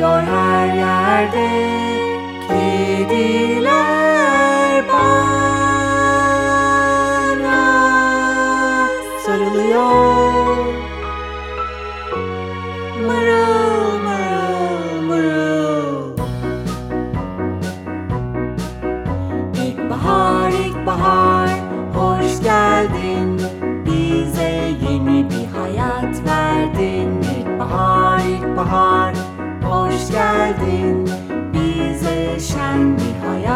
Koşuyor her yerde kediler bana sarılıyor. Mırıl mırıl mırıl. İlkbahar, ilkbahar, hoş geldin. Bize yeni bir hayat verdin. İlkbahar, ilkbahar, hoş geldin. Bize şen bir hayat